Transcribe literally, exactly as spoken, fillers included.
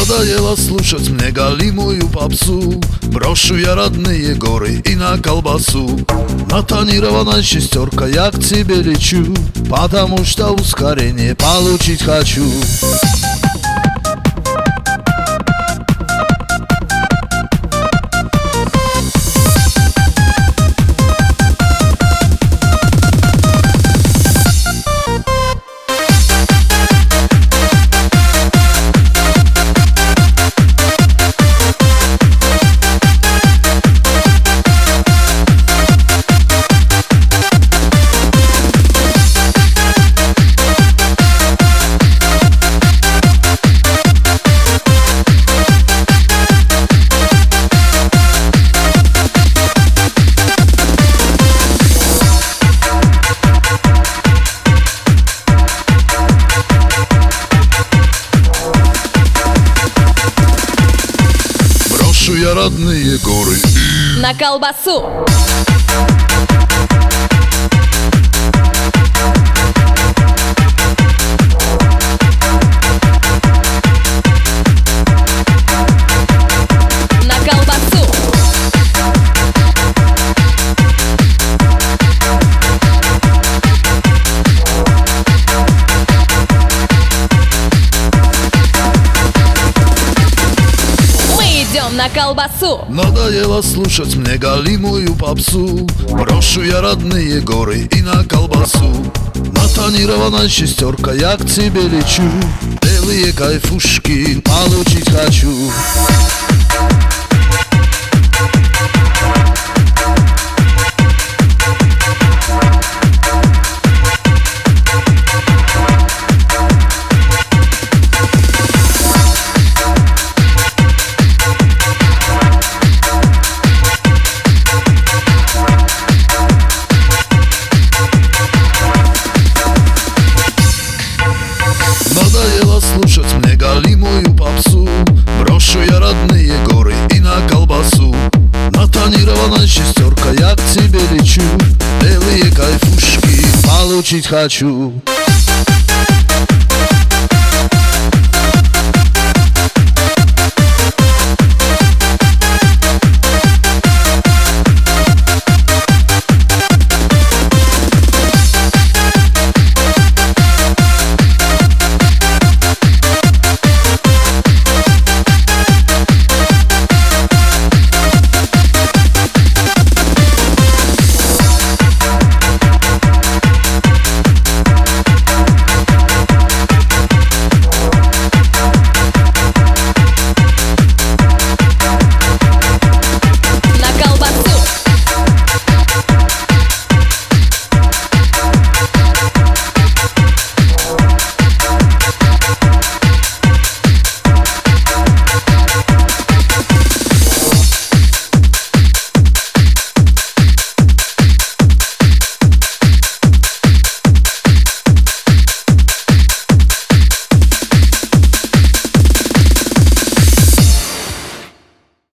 Надоело слушать мне галимую попсу. Брошу я родные горы и на колбасу. На тонированной шестерка я к тебе лечу, потому что ускорение получить хочу. Я родные горы на колбасу. На колбасу. На колбасу. Надоело слушать мне галимую попсу. Брошу я родные горы и на колбасу. На тонированной шестерка я к тебе лечу, белые кайфушки получить хочу. Надоело слушать мне галимую попсу. Брошу я родные горы и на колбасу. На тонированной шестерка я к тебе лечу, белые кайфушки получить хочу.